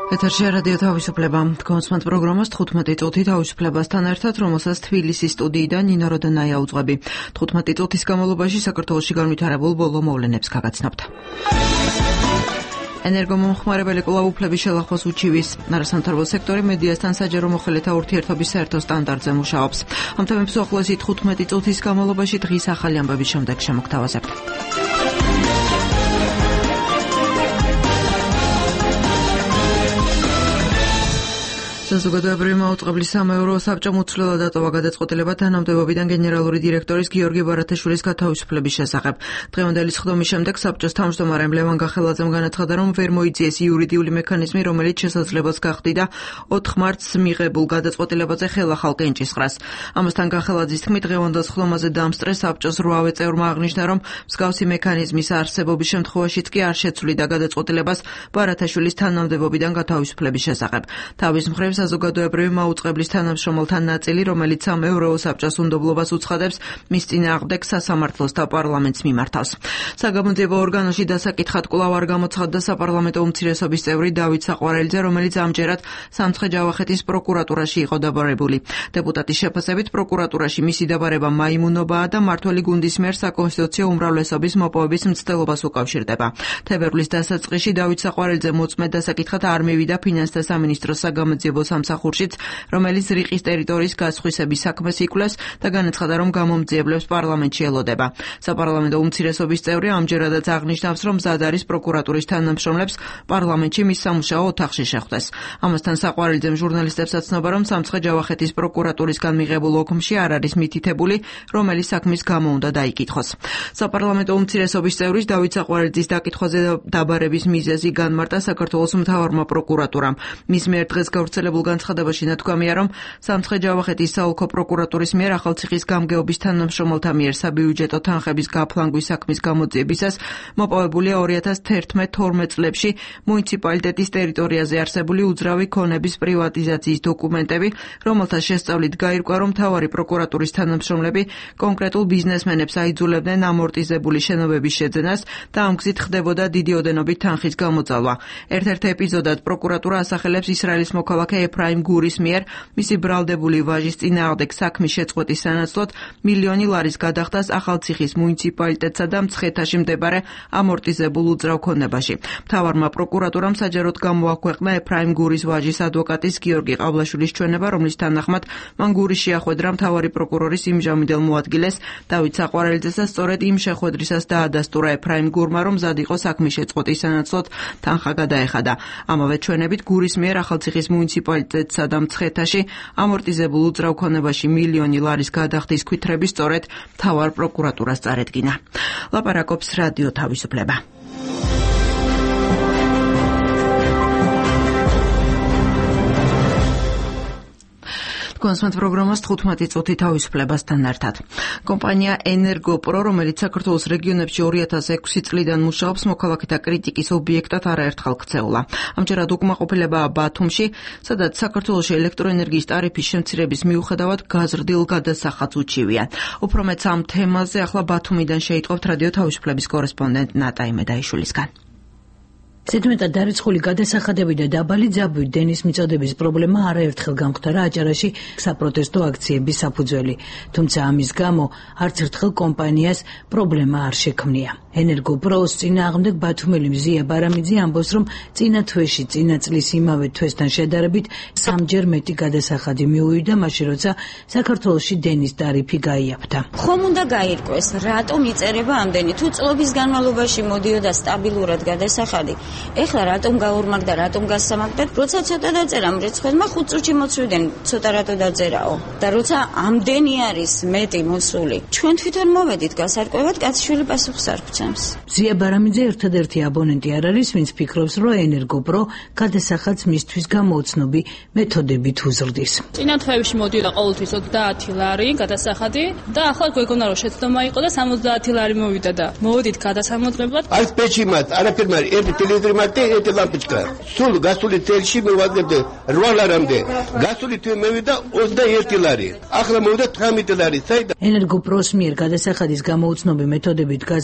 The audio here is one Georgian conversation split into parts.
ეთერში რადიო თავისუფლება. კონსმენთ პროგრამას 15 წუთი თავისუფლებასთან ერთად, რომელსაც თბილისის სტუდიიდან ნინო როდანაია უძღვები. 15 წუთის განმავლობაში საქართველოში განვითარებულ ბოლო მოვლენებს გაგაცნობთ. ენერგომომხმარებელი კვლავ-უფლების შელახოს უჩივის არასამთავრობო სექტორი მედიასთან საჯარო მოხელეთა ურთიერთობის საერთო სტანდარტზე მუშაობს. ამ თემებს უახლოესი 15 წუთის განმავლობაში დღის ახალი ამბების შემდეგ შემოგთავაზებთ. საზოგადოებრივი მაუწყებლის სამეურვეო საბჭომ უცვლელად ატოვა გადაწყვეტილება თანამდებობიდან გენერალური დირექტორის გიორგი ბარათაშვილის გათავისუფლების შესახებ. დღევანდელი სხდომის შემდეგ საბჭოს თავმჯდომარემ ლევან გახელაძემ განაცხადა, რომ ვერ მოიძიეს იურიდიული მექანიზმი, რომელიც შესაძლებას გახდიდა 4 მარტს მიღებულ გადაწყვეტილებაზე ხელახალ კენჭისყრას. ამასთან გახელაძის თქმით, დღევანდელ სხდომაზე დამსწრე საბჭოს 8 წევრმა აღნიშნა, რომ მსგავსი მექანიზმის არსებობის შემთხვევაშიც კი არ შეცვლიდა გადაწყვეტილებას ბარათაშვილის თანამდებობიდან გათავისუფლების შესახებ. თავის მხრივ საზოგადოებრივი მაუწყებლის თანამშრომელთა ნაწილი, რომელიც სამეურვეო საბჭოს უნდობლობას უცხადებს, მის წინააღმდეგ სასამართლოს და პარლამენტს მიმართავს. საგამოძიებო ორგანოში დასაკითხად კვლავ არ გამოცხადდა საპარლამენტო უმცირესობის წევრი დავით საყვარელიძე, რომელიც ამჯერად სამცხე-ჯავახეთის პროკურატურაში იყო დაბარებული. დეპუტატის შეფასებით, პროკურატურაში მისი დაბარება მაიმუნობაა და მმართველი გუნდის მიერ საკონსტიტუციო უმრავლესობის მოპოვების მცდელობას უკავშირდება. თებერვლის დასაწყისში დავით საყვარელიძე მოწმედ დასაკითხად არ მივიდა ფინანსთა სამინისტროს საგამოძიებო სამსახურშიც, რომელიც რიყის ტერიტორიის გასხვისების საქმეს იკვლევს და განაცხადა, რომ გამომძიებლებს პარლამენტში ელოდება. საპარლამენტო უმცირესობის წევრი ამჯერადაც აღნიშნავს, რომ მზად არის პროკურატურის თანამშრომლებს პარლამენტში მის სამუშაო ოთახში შეხვდეს. ამასთან საყვარელიძემ ჟურნალისტებს აცნობა, რომ სამცხე-ჯავახეთის პროკურატურისგან მიღებულ ოქმში არ არის მითითებული, რომელი საქმის გამო უნდა დაიკითხოს. საპარლამენტო უმცირესობის წევრის დავით საყვარელიძის დაკითხვაზე დაბარების მიზეზი განმარტა საქართველოს მთავარმა პროკურატურამ. მის მიერ დღეს გავრცელებულ განცხადებაში ნათქვამია, რომ სამცხე-ჯავახეთის საოლქო პროკურატურის მიერ ახალციხის გამგეობის თანამშრომელთა მიერ საბიუჯეტო თანხების გაფლანგვის საქმის გამოძიებისას მოპოვებულია 2011-12 წლებში მუნიციპალიტეტის ტერიტორიაზე არსებული უძრავი ქონების პრივატიზაციის დოკუმენტები, რომელთა შესწავლით გაირკვა, რომ მთავარი პროკურატურის თანამშრომლები კონკრეტულ ბიზნესმენებს აიძულებდნენ ამორტიზებული შენობების შეძენას და ამ გზით ხდებოდა დიდი ოდენობით თანხის გამოწალვა. ერთ-ერთ ეპიზოდად პროკურატურა ასახელებს ისრაელის მოქალაქე ეფრაიმ გურის მიერ მისი ბრალდებული ვაჟის წინააღმდეგ საქმის შეწყვეტის სანაცვლოდ მილიონი ლარის გადახდას ახალციხის მუნიციპალიტეტსა და მცხეთაში მდებარე ამორტიზებულ უძრავ ქონებაში. მთავარმა პროკურატურამ საჯაროდ გამოაქვეყნა ეფრაიმ გურის ვაჟის ადვოკატის გიორგი ყავლაშვილის ჩვენება, რომლის თანახმად მან გური შეახვედრა მთავარი პროკურორის იმჟამინდელ მოადგილეს დავით საყვარელიძესა, სწორედ იმ შეხვედრისას დაადასტურა ეფრაიმ გურმა, რომ მზად იყო საქმის შეწყვეტის სანაცვლოდ თანხა გადაეხადა. ამავე ჩვენებით გურის მიერ ახალციხის მუნიციპალიტეტსა და მცხეთაში ამორტიზებულ უძრავ ქონებაში მილიონი ლარის გადახდის ქვითრები სწორედ მთავარ პროკურატურას წარედგინა. ლაპარაკობს რადიო თავისუფლება. კონსმენთ პროგრამას 15 წუთი თავისუფლებასთან ერთად. კომპანია ენერგოპრო, რომელიც საქართველოს რეგიონებში 2006 წლიდან მუშაობს, მოქალაქეთა კრიტიკის ობიექტად არაერთხელ ქცეულა. ამჯერად უკმაყოფილებაა ბათუმში, სადაც საქართველოში ელექტროენერგიის ტარიფის შემცირების მიუხედავად გაზრდილ გადასახადს უჩივიან. უფრო მეც ამ თემაზე ახლა ბათუმიდან შეიტყობთ რადიო თავისუფლების კორესპონდენტ ნატა იმედაიშვილისგან. ზედმეტად დარიცხული გადასახადები და დაბალი ძაბვით დენის მიწოდების პრობლემა არაერთხელ გამხდარა აჭარაში საპროტესტო აქციების საფუძველი, თუმცა ამის გამო არც ერთხელ კომპანიას პრობლემა არ შექმნია. ენერგოპროს წინააღმდეგ ბათუმელი მზია ბარამიძე ამბობს, რომ წინა თვეში, წინა წლის იმავე თვესთან შედარებით 3-ჯერ მეტი გადასახადი მიუვიდა, მაშინ როცა საქართველოში დენის ტარიფი გაიაფთა. ხომ უნდა გაირკვეს, რატომ იწერება ამდენი? თუ წლების განმავლობაში მოდიოდა სტაბილურად გადასახადი, ეხლა რატომ გაორმაგდა, რატომ გასამაგდა? როცა ცოტა დაწერა მრეცხველმა 5 წუთში მოწვიდნენ, ცოტა რატო დაწერაო? და როცა ამდენი არის მეტი მოსული, ჩვენ თვითონ მოვედით გასარკვევად, კაცშვილი პასუხს არ გვცემს. ზია ბარამიძე ერთადერთი აბონენტი არ არის, ვინც ფიქრობს, რომ ენერგოპრო გადასახადს მისთვის გამოუცნობი მეთოდებით უზრდის. წინა თვეებში მოდიოდა ყოველთვის 30 ლარი გადასახადი და ახლა გვეგონა რომ შეცდომა იყო და 70 ლარი მოვიდა და მოვედით გადასამოწმებლად. არ პეჩიმად, არაფერ მარი, ერთი ტელევიზორი მარტი, ერთი ლამპიჩკა. სულ გასული წელში მოვაგებდი 8 ლარამდე. გასული თვე მოვიდა 21 ლარი. ახლა მოვიდა 18 ლარი. საიდან? ენერგოპროს მიერ გადასახადის გამოუცნობი მეთოდებით გაზრდის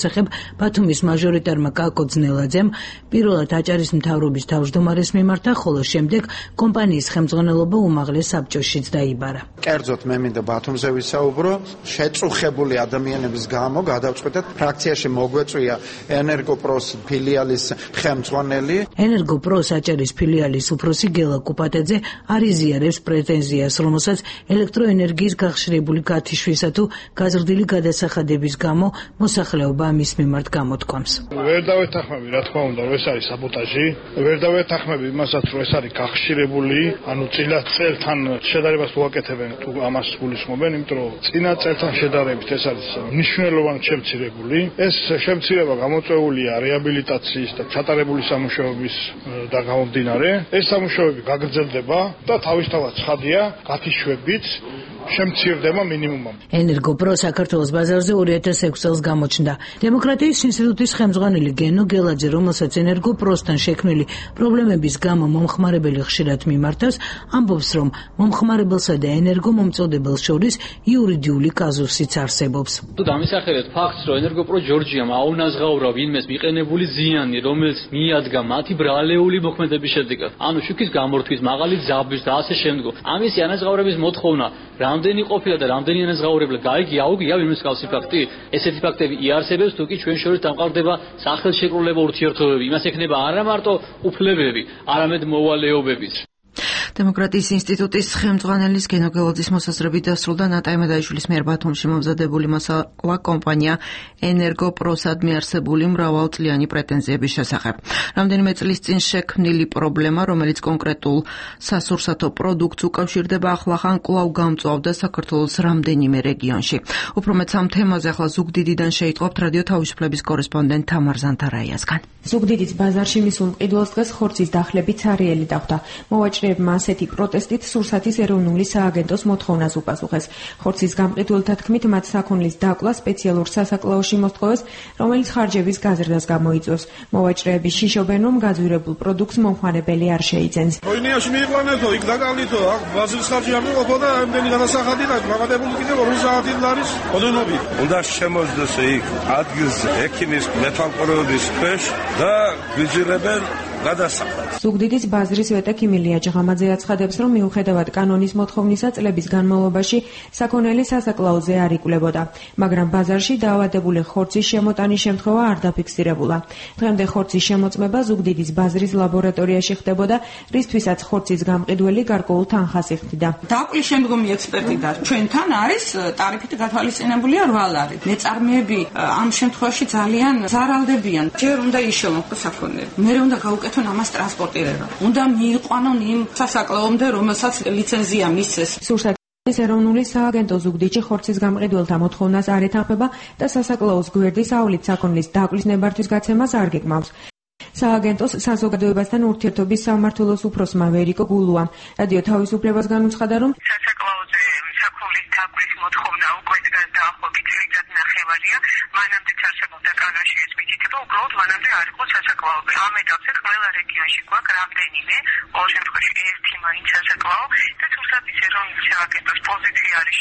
შესახებ ბათუმის მაჟორიტარმა კაკო ძნელაძემ პირველად აჭარის მთავრობის თავმჯდომარეს მიმართა, ხოლო შემდეგ კომპანიის ხელმძღვანელობა უმაღლეს საბჭოშიც დაიბარა. კერძოდ მე მინდა ბათუმზე ვისაუბრო, შეწუხებული ადამიანების გამო გადავწყვიტეთ ფრაქციაში მოგვეწვია ენერგოპროს ფილიალის ხელმძღვანელი. ენერგოპროს აჭარის ფილიალის უფროსი გელა კუპატაძე არ იზიარებს პრეტენზიას, რომელსაც ელექტროენერგიის გახშირებული გათიშვისა თუ გაზრდილი გადასახადების გამო მოსახლეობა მის მიმართ გამოთქვამს. ვერ დავეთანხმები, რა თქმა უნდა, რომ ეს არის საბოტაჟი. ვერ დავეთანხმები იმასაც, რომ ეს არის გახშირებული, ანუ წინა წელთან შედარებას უაკეთებენ თუ ამას გულისხმობენ, იმიტომ რომ წინა წელთან შედარებით ეს არის მნიშვნელოვნად შემცირებული. ეს შემცირება გამოწვეულია რეაბილიტაციის და ჩატარებული სამუშაოების და გამომდინარე. ეს სამუშაოები გაგრძელდება და თავისთავად ცხადია, გათიშვებით შემცირდება მინიმუმად. ენერგოპრო საქართველოს ბაზარზე 2006 წელს გამოჩნდა. დემოკრატიის ინსტიტუტის ხელმძღვანელი გენო გელაძე, რომელსაც ენერგოპროსთან შექმნილი პრობლემების გამო მომხმარებელი ხშირად მიმართავს, ამბობს, რომ მომხმარებელსა და ენერგომომწოდებელს შორის იურიდიული კაზუსიც არსებობს. თუ დამისახელეთ ფაქტს, რომ ენერგოპრო ჯორჯიამ აუნაზღაურა ვინმეს მიყენებული ზიანი, რომელიც მიადგა მათი ბრალეული მოქმედების შედეგად, ანუ შუქის გამორთვის, მაღალი ძაბვის და ასე შემდგომ. ამის ანაზღაურების მოთხოვნა რამდენი ყოფილა და რამდენი ანაზღაურებლა გაიგია ვინმეს კავშირი ფაქტი. ესეთი ფაქტები იარსებებს, თუ კი ჩვენ შორის დამყარდება სახელშეკრულება ურთიერთობები. იმას ექნება არა მარტო უფლებები, არამედ მოვალეობებიც. დემოკრატიის ინსტიტუტის ხელმძღვანელის გენო გელაძის მოსაზრებით დასრულდა ნატაი მედაიშვილის მიერ ბათუმში მომზადებული მასალა კომპანია ენერგოპროსად მიარსებული მრავალწლიანი პრეტენზიების შესახებ. რამდენიმე წლის წინ შექმნილი პრობლემა, რომელიც კონკრეტულ სასურსათო პროდუქტს უკავშირდება, ახლახან კვლავ გამწვავდა საქართველოს რამდენიმე რეგიონში. უფრო მეტ ამ თემაზე ახლა ზუგდიდიდან შეიტყობთ რადიო თავისუფლების კორესპონდენტ თამარ ზანთარაიასგან. ზუგდიდის ბაზარში მისულ მყიდველს დღეს ხორცის დახლები ცარიელი დახვდა. მოვაჭრეებმა ასეთი პროტესტით სურსათის ეროვნული სააგენტოს მოთხოვნას უპასუხეს. ხორცის გამყიდველთა თქმით, მათ საქონლის დაკლა სპეციალურ სასაკლაოში მოსთხოვეს, რომელიც ხარჯების გაზრდას გამოიწვევს. მოვაჭრეები შიშობენ, რომ გაძვირებულ პროდუქტს მომხმარებელი არ შეიძენს. როინიაში მიიყვანეთო, იქ დაკალითო, აქ ბაზრის ხარჯი არ მიყოფო და ამდენი გადასახადი და გამადებული კიდევ 2 საათი არის ოდენობი. უნდა შემოძდეს იქ ადგილზე ექიმის მეთვალყურეობის ქვეშ და გვიძირებენ გადასახადს. ზუგდიდის ბაზრის ვეტე ქიმილია ჯღამაძე აცხადებს, რომ მიუხედავად კანონის მოთხოვნისა წლების განმავლობაში საქონელი სასაკლაოზე არ იკლებოდა, მაგრამ ბაზარში დაავადებული ხორცის შემოტანის შემთხვევა არ დაფიქსირებულა. დღემდე ხორცის შემოწმება ზუგდიდის ბაზრის ლაბორატორიაში ხდებოდა, რისთვისაც ხორცის გამყიდველი გარკვეულ თანხას იხდიდა. დაკლის შემდგომი ექსპერტი და ჩვენთან არის ტარიფით გათვალისწინებული 8 ლარი. მეწარმეები ამ შემთხვევაში ძალიან ზარალდებიან. ჯერ უნდა იშოვონ საქონელი, მერე უნდა გაუკეთონ ამას ტრანსპორტირება. უნდა მიიყვანონ იმ სასაკლაომდე, რომელსაც ლიცენზია მისცეს. სურსათის ეროვნული სააგენტო ზუგდიდში ხორცის გამყიდველთა მოთხოვნას არ ეთანხმება და სასაკლაოს გვერდის აავლით საქონლის დაკლის ნებართვის გაცემას არ გეკმავს. სააგენტოს საზოგადოებასთან ურთიერთობის სამმართველოს უფროსმა ვერიკო გულუამ რადიო თავისუფლებასგან უცხადა, რომ სასაკლაოზე საქონლის დაკლის მოთხოვნა უკვე დაახლოებით წელიწად ნახევარია, მანამდე არსებობდა კანონში ეს მითითება, უბრალოდ მანამდე არ იყო სასაკლაოები. ამ ეტაპზე ყველა რეგიონში გვაქვს რამდენიმე, ყოველ შემთხვევაში ერთი მაინც სასაკლაო და სურსათის ეროვნული სააგენტოს პოზიცია არის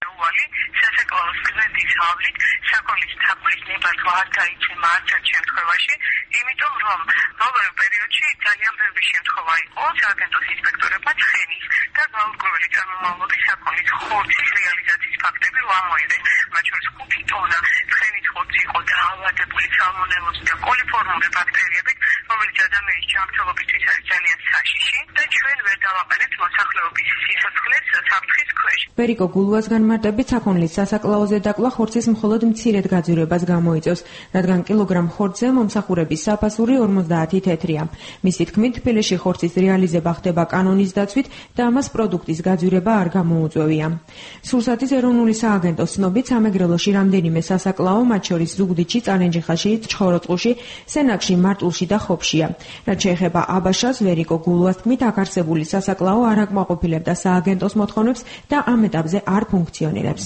სასაკლაოს გვერდის ავლით საქონლის დაკლის ნებართვა არ გაიცემა არც ერთ შემთხვევაში, იმიტომ რომ ბოლო პერიოდში ძალიან ბევრი შემთხვევა იყო სააგენტოს ინსპექტორებმა ცხენის და გაურკვეველი წარმომავლობის საქონლის ხორცის რეალიზაციის ფაქტები ამოიღეს. მათ შორის 5 ტონა ცხენის ხორცი იყო დაავადებული სალმონელოზით და კოლიფორმული ბაქტერიებით, რომელიც ადამიანის ჯანმრთელობისთვის არის ძალიან საშიში და ჩვენ ვერ დავაყენებთ მოსახლეობის სიცოცხლეს საფრთხის ქვეშ. ვერიკო გულუას განმარტებით საქონლის სასაკლაოზე დაკლა ხორცის მხოლოდ მცირედ გაძვირებას გამოიწვევს, რადგან კილოგრამ ხორცზე მომსახურების საფასური 50 თეთრია. მისი თქმით, თბილისში ხორცის რეალიზება ხდება კანონის დაცვით და ამას პროდუქტის გაძვირება არ გამოუწვევია. სურსათის ეროვნული სააგენტოს ცნობით, სამეგრელოში რამდენიმე სასაკლაო, მათ შორის ზუგდიდში, წარენჯიხაში, ჩხოროწყუში, სენაკში, მარტულში და ხობშია. რაც შეეხება აბაშას, ვერიკო გულუას თქმით, აქ არსებული სასაკლაო არ აკმაყოფილებდა სააგენტოს მოთხოვნებს და ამ ეტაპზე არ ფუნქციონირებს.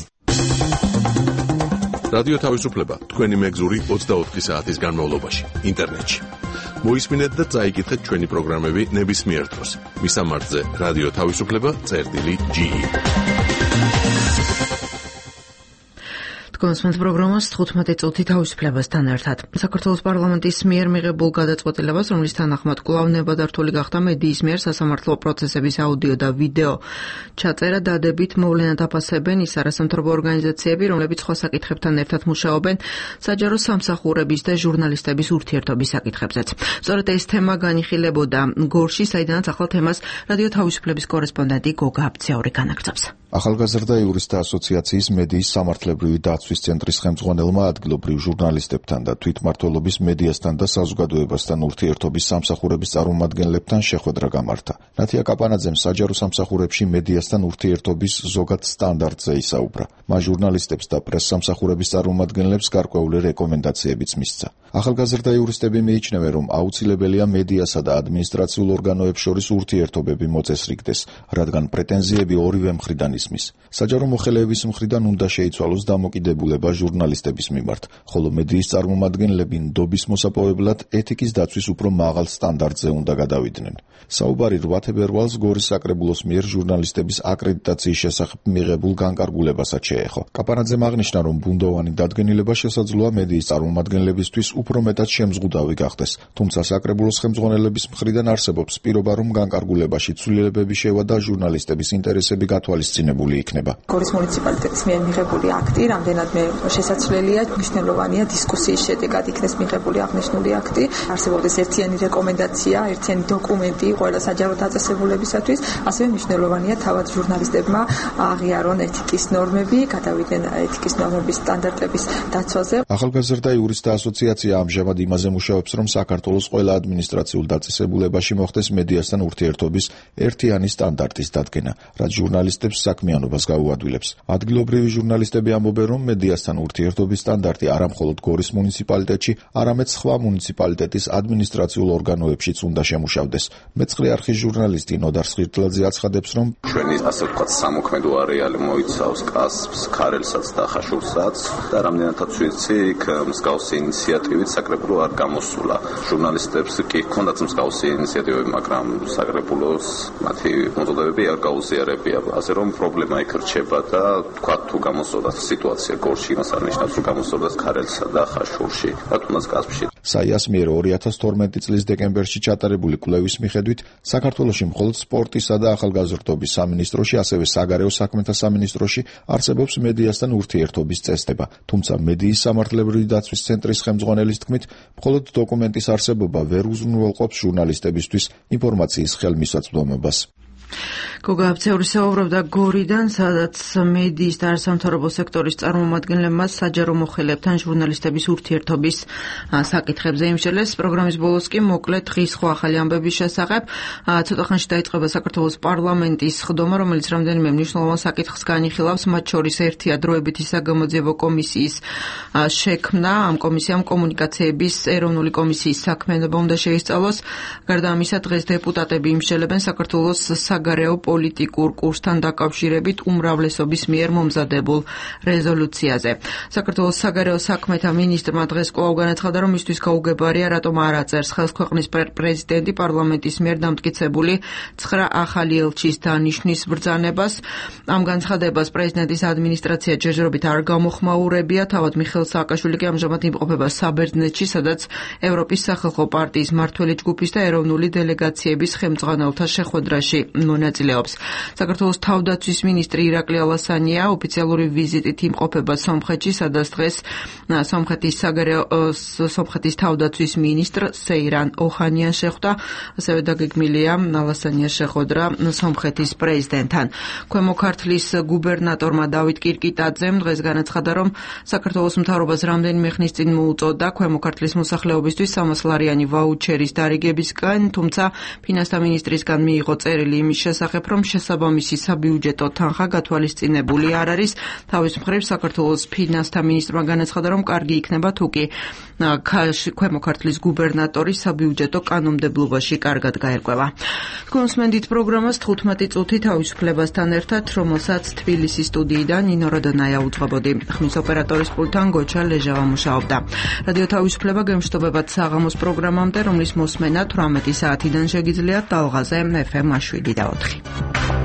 რადიო თავისუფლება თქვენი მეგზური 24 საათის განმავლობაში ინტერნეტში. მოისმინეთ და წაიკითხეთ ჩვენი პროგრამები ნებისმიერ დროს. მისამართზე რადიო თავისუფლება.ge გონსმენთ პროგრამას 15 წუთი თავისუფლებასთან ერთად. საქართველოს პარლამენტის მიერ მიღებულ გადაწყვეტილებას, რომლის თანახმად კვლავ ნებადართული გახდა მედიის მიერ სასამართლო პროცესების აუდიო და ვიდეო ჩაწერა, დადებით მოვლენად აფასებენ ის არასამთავრობო ორგანიზაციები, რომლებიც სხვა საკითხებთან ერთად მუშაობენ საჯარო სამსახურების და ჟურნალისტების ურთიერთობის საკითხებზეც. სწორედ ეს თემა განიხილებოდა გორში, საიდანაც ახალ თემას რადიო თავისუფლების კორესპონდენტი გოგა აბცაური განაგრძობს. ახალგაზრდა იურისტთა ასოციაციის მედიის სამართლებრივი დაცვის ცენტრის ხელმძღვანელმა ადგილობრივ ჟურნალისტებთან და თვითმმართველობის მედიასთან და საზოგადოებასთან ურთიერთობის სამსახურების წარმომადგენლებთან შეხვედრა გამართა. ნათია კაპანაძემ საჯარო სამსახურებში მედიასთან ურთიერთობის ზოგად სტანდარტზე ისაუბრა. მას ჟურნალისტებს და პრესსამსახურების წარმომადგენლებს გარკვეული რეკომენდაციებიც მისცა. ახალგაზრდა იურისტები მიიჩნევენ, რომ აუცილებელია მედიასა და ადმინისტრაციულ ორგანოებს შორის ურთიერთობები მოწესრიგდეს, რადგან პრეტენზიები ორივე მხრიდან ისმის. საჯარო მოხელეების მხრიდან უნდა შეიცვალოს დამოკიდებულება ჟურნალისტების მიმართ, ხოლო მედიის წარმომადგენლები ნდობის მოსაპოვებლად ეთიკის დაცვის უფრო მაღალ სტანდარტზე უნდა გადავიდნენ. საუბარი 8 თებერვალს გორის საკრებულოს მიერ ჟურნალისტების აკრედიტაციის შესახებ მიღებულ განკარგულებასაც შეეხო. კაპანაძემ აღნიშნა, რომ ბუნდოვანი დადგენილება შესაძლოა მედიის წარმომადგენლებისთვის უფრო მეტად შემზღუდავი გახდეს, თუმცა საკრებულოს ხელმძღვანელების მხრიდან არსებობს პირობა, რომ განკარგულებაში ცვლილებები შევა და ჟურნალისტების ინტერესები გათვალისწინებული იქნება. გორის მუნიციპალიტეტის მიერ მიღებული აქტი რამდენადმე შესაძლებელია, მნიშვნელოვანია დისკუსიის შედეგად იქნეს მიღებული აღნიშნული აქტი. არსებობდეს ერთიანი რეკომენდაცია, ერთიანი დოკუმენტი ყველა საჯარო დაწესებულებისათვის, ასევე მნიშვნელოვანია თავად ჟურნალისტებმა აღიარონ ეთიკის ნორმები, გადავიდნენ ეთიკის ნორმების სტანდარტების დაცვაზე. ახალგაზრდა იურისტთა ასოციაცია ამჟამად იმაზე მუშაობს, რომ საქართველოს ყველა ადმინისტრაციულ დაწესებულებაში მოხდეს მედიასთან ურთიერთობის ერთიანი სტანდარტის დადგენა, რაც ჟურნალისტებს საქმიანობას გაუადვილებს. ადგილობრივი ჟურნალისტები ამბობენ, რომ მედიასთან ურთიერთობის სტანდარტი არა მხოლოდ გორის მუნიციპალიტეტში, არამედ სხვა მუნიციპალიტეტის ადმინისტრაციულ ორგანოებშიც უნდა შემუშავდეს. მეცხრე არხის ჟურნალისტი ნოდარ სხირტლაძე აცხადებს, რომ ჩვენი ასე ვთქვათ სამოქმედო არეალი მოიცავს კასპს, ქარელსაც და ხაშურსაც და რამდენადაც ვიცი, იქ მსგავსი ინიციატივით საკრებულო არ გამოსულა. ჟურნალისტებს კი ჰქონდათ მსგავსი ინიციატივები, მაგრამ საკრებულოს მათი მოწოდებები არ გაუზიარებია. ასე რომ პრობლემა იქ რჩება და თქვათ თუ გამოსწორდათ სიტუაცია გორში, იმას არ ნიშნავს, რომ გამოსწორდათ ქარელსა და ხაშურში და თუნდაც კასპში. საიას მიერ 2012 წლის დეკემბერში ჩატარებული კვლევის მიხედვით საქართველოში მხოლოდ სპორტისა და ახალგაზრდობის სამინისტროში, ასევე საგარეო საქმეთა სამინისტროში არსებობს მედიასთან ურთიერთობის წესდება. თუმცა მედიის სამართლებრივი დაცვის ცენტრის ხელმძღვანელის თქმით, მხოლოდ დოკუმენტის არსებობა ვერ უზრუნველყოფს ჟურნალისტებისთვის ინფორმაციის ხელმისაწვდომობას. გოგა აბცაური საუბრობდა გორიდან, სადაც მედიის და არასამთავრობო სექტორის წარმომადგენლებმა საჯარო მოხელეებთან ჟურნალისტების ურთიერთობის საკითხებზე იმსჯელეს. პროგრამის ბოლოს კი მოკლედ დღის სხვა ახალი ამბების შესახებ. ცოტა ხანში დაიწყება საქართველოს პარლამენტის ხდომა, რომელიც რამდენიმე მნიშვნელოვან საკითხს განიხილავს, მათ შორის ერთია დროებითი საგამოძიებო კომისიის შექმნა. ამ კომისიამ კომუნიკაციების ეროვნული კომისიის საქმიანობა უნდა შეისწავლოს. გარდა ამისა, დღეს დეპუტატები იმსჯელებენ საქართველოს საგარეო პოლიტიკურ კურსთან დაკავშირებით უმრავლესობის მიერ მომზადებულ რეზოლუციაზე. საქართველოს საგარეო საქმეთა მინისტრმა დღეს კვლავ განაცხადა, რომ მისთვის გაუგებარია, რატომ არ აწერს ხელს ქვეყნის პრეზიდენტი პარლამენტის მიერ დამტკიცებული 9 ახალი ელჩის დანიშვნის ბრძანებას. ამ განცხადებას პრეზიდენტის ადმინისტრაცია ჯერჯერობით არ გამოხმაურებია. თავად მიხეილ სააკაშვილი კი ამჟამად იმყოფება საბერძნეთში, სადაც ევროპის სახალხო პარტიის მმართველი ჯგუფის და ეროვნული დელეგაციების ხელმძღვანელთა შეხვედრაში მონაწილეობს. საქართველოს თავდაცვის მინისტრი ირაკლი ალასანია ოფიციალური ვიზიტით იმყოფება სომხეთში, სადაც დღეს სომხეთის თავდაცვის მინისტრ სეირან ოჰანიან შეხვდა. ასევე დაგეგმილია ალასანიას შეხვედრა სომხეთის პრეზიდენტთან. ქვემო ქართლის გუბერნატორმა დავით კირკიტაძემ დღეს განაცხადა, რომ საქართველოს მთავრობას რამდენიმე ხნის წინ მოუწოდა ქვემო ქართლის მოსახლეობისთვის 300 ლარიანი ვაუჩერის დარიგებისგან, თუმცა ფინანსთა მინისტრისგან მიიღო წერილი იმის შესახებ, რომ შესაბამისი საბიუჯეტო თანხა გათვალისწინებული არ არის. თავის მხრივ საქართველოს ფინანსთა მინისტრმა განაცხადა, რომ კარგი იქნება თუ კი ქვემო ქართლის გუბერნატორი საბიუჯეტო კანონმდებლობაში კარგად გაერკვევა. გონსმენდით პროგრამას 15 წუთი თავისუფლებასთან ერთად, რომელსაც თბილისის სტუდიიდან ნინო როდონაია უძღვებოდი. ხმის ოპერატორის პულტთან გოჩა ლეჟავა მუშაობდა. რადიო თავისუფლება გემშვიდობებად საღამოს პროგრამამდე, რომლის მოსმენა 18 საათიდან შეგიძლიათ ტალღაზე FM 7 და 4.